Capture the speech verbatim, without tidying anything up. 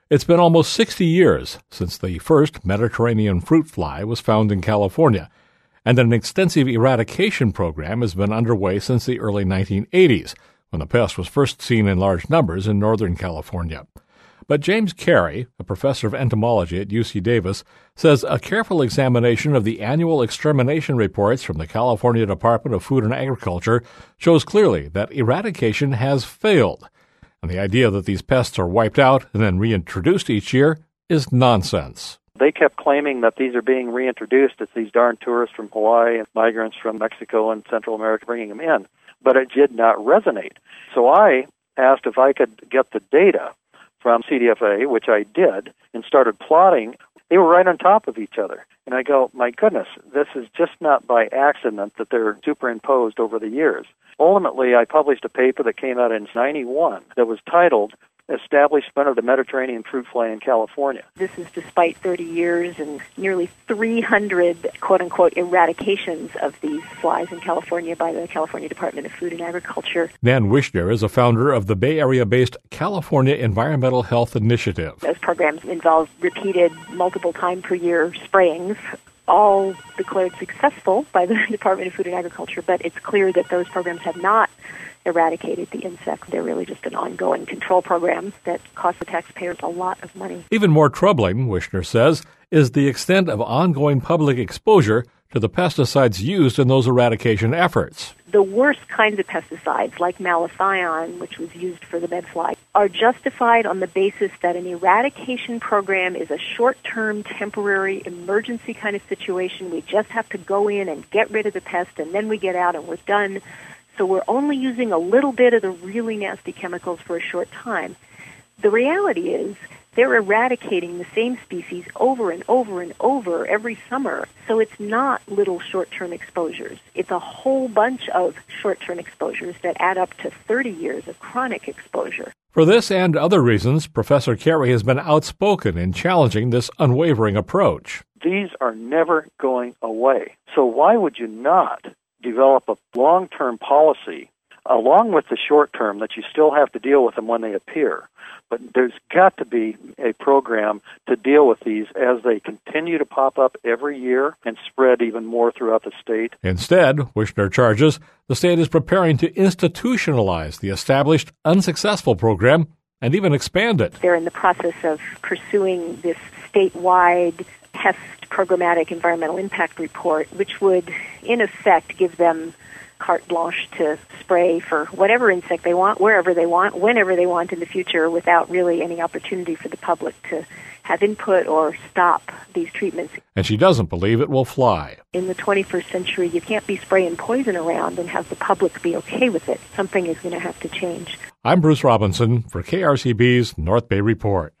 It's been almost sixty years since the first Mediterranean fruit fly was found in California, and an extensive eradication program has been underway since the early nineteen eighties, when the pest was first seen in large numbers in Northern California. But James Carey, a professor of entomology at U C Davis, says a careful examination of the annual extermination reports from the California Department of Food and Agriculture shows clearly that eradication has failed. And the idea that these pests are wiped out and then reintroduced each year is nonsense. They kept claiming that these are being reintroduced. It's these darn tourists from Hawaii and migrants from Mexico and Central America bringing them in. But it did not resonate. So I asked if I could get the data from C D F A, which I did, and started plotting. They were right on top of each other. And I go, my goodness, this is just not by accident that they're superimposed over the years. Ultimately, I published a paper that came out in ninety-one that was titled Establishment of the Mediterranean Fruit Fly in California. This is despite thirty years and nearly three hundred quote-unquote eradications of these flies in California by the California Department of Food and Agriculture. Nan Wishner is a founder of the Bay Area-based California Environmental Health Initiative. Those programs involve repeated, multiple time per year sprayings, all declared successful by the Department of Food and Agriculture, but it's clear that those programs have not eradicated the insect. They're really just an ongoing control program that costs the taxpayers a lot of money. Even more troubling, Wishner says, is the extent of ongoing public exposure to the pesticides used in those eradication efforts. The worst kinds of pesticides, like malathion, which was used for the medfly, are justified on the basis that an eradication program is a short-term, temporary, emergency kind of situation. We just have to go in and get rid of the pest, and then we get out and we're done. So we're only using a little bit of the really nasty chemicals for a short time. The reality is they're eradicating the same species over and over and over every summer. So it's not little short-term exposures. It's a whole bunch of short-term exposures that add up to thirty years of chronic exposure. For this and other reasons, Professor Carey has been outspoken in challenging this unwavering approach. These are never going away. So why would you not develop a long-term policy along with the short-term that you still have to deal with them when they appear? But there's got to be a program to deal with these as they continue to pop up every year and spread even more throughout the state. Instead, Wishner charges, the state is preparing to institutionalize the established, unsuccessful program and even expand it. They're in the process of pursuing this statewide pest programmatic environmental impact report, which would, in effect, give them carte blanche to spray for whatever insect they want, wherever they want, whenever they want in the future, without really any opportunity for the public to have input or stop these treatments. And she doesn't believe it will fly. In the twenty-first century, you can't be spraying poison around and have the public be okay with it. Something is going to have to change. I'm Bruce Robinson for K R C B's North Bay Report.